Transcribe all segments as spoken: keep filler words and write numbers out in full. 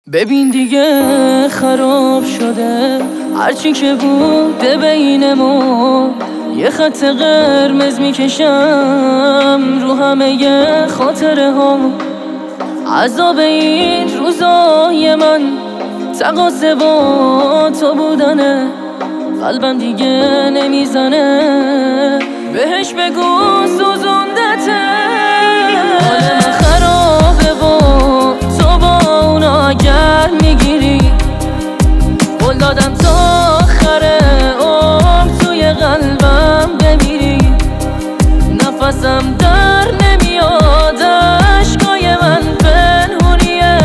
ببین دیگه خراب شده هرچی که بوده بین ما، یه خط قرمز میکشم رو همه خاطره ها. عذاب این روزای من تقاصه با تو بودنه، قلبم دیگه نمیزنه بهش بگو سوزوندته. حال من خرابه و تو با اونا گر میگیری، قول دادم تا آخره عمر توی قلبم بمیری. نفسم در نمیاد عشقای من پنهونیه،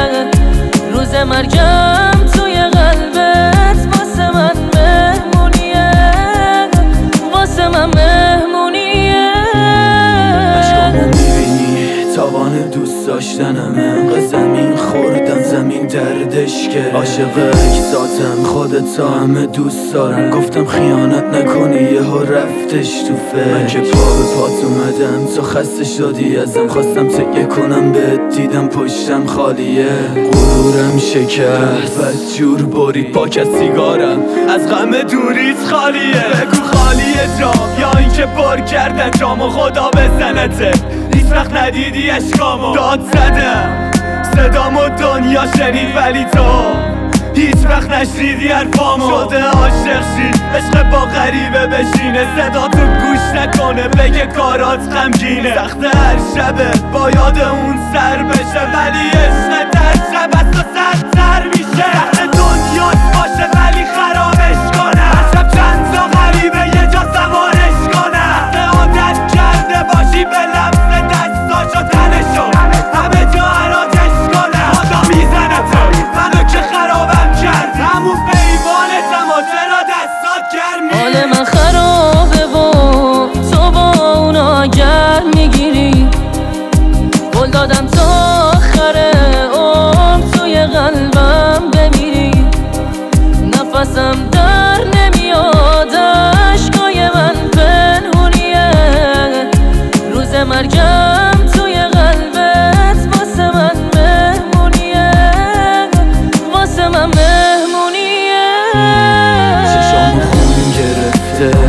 روز مرگم توی قلبت واسه من مهمونیه، واسه من مهمونیه. عشقامو میبینی تاوان دوست داشتنم، انقدر زمین خوردم زمین دردش کرد. عاشق ذاتم خودت همه دوست دارم، گفتم خیانت نکنی یهو رفتش تو فکر. من که پا به پات اومدم تو خسته شدی ازم، خواستم تکیه کنم بهت دیدم پشتم خالیه. غرورم شکست بدجور برید پاک از سیگارم، از غم دوریت خالیه. بگو خالیه جام یا اینکه پر کردن جامو خدا بزنته. هیچ وقت ندیدی اشکامو داد زدم، صدامو دنیا شنید ولی تو هیچ وقت نشنیدی حرفامو. شده عاشق شی عشق با غریبه بشینه، صدا تو گوش نکنه بگه کارات غمگینه. سخت هر شبه با یاد اون سر بشه، ولی عشق در شب از تو سرتر میشه. سخت دنیا باشه ولی خرابش کنه، هر شب چند تا غریبه یه جا سوارش کنه. سخت عادت کرده باشی به لمس دستاشو تنشو، همه جا عراجش کنه. آدا میزنه تو منو که خرابم کرد، همون بیوانتم و چرا دستات گرمی. حال من خرابه و تو با اونا گر میگیری، قول دادم تا آخره عمر توی قلبم بمیری. نفسم در نمیاد عشقای من پنهونیه، روز مرگم توی قلبت واسه من مهمونیه، واسه من مهمونیه. چشامو خون گرفته،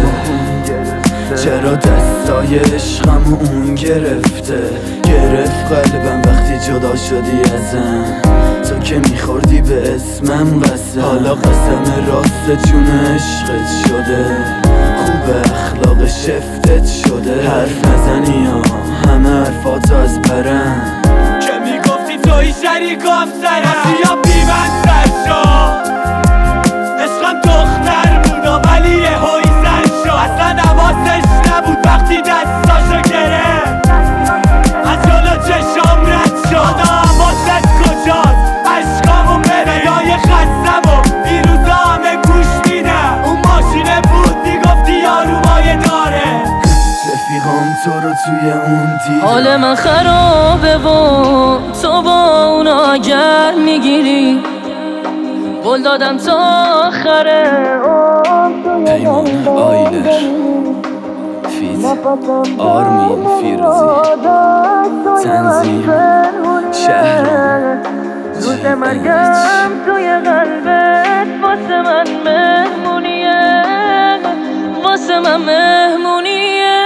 چرا دستای عشقمو اون گرفته. گرفت قلبم وقتی جدا شدی ازم، تو که میخوردی به اسمم قسم. حالا قسم راست جون عشقت شده، خوب اخلاق شفتت شده. حرف نزنی ها همه حرفاتو از برم، که میگفتی توی شریکم سرم. یا بی من سر شد عشقم دختر بودا ولی یه هایی سر شد. اصلا حواسش نبود وقتی دستاشو گرفت، از جلو چشام رد شد. حواست کجاست عشقامو بره یا یه خستم و این روزا همه گوش میدم. اون ماشینه بود میگفتی یارومایه داره، رفیقام تو رو توی اون دیدم. حال من خرابه و تو با اونا گر میگیری، قول دادم تا آخره پیمان آیلر فیت آرمین فیروزی تنظیم شهرام روز مرگم توی قلبت واسه من مهمونیه، واسه من مهمونیه.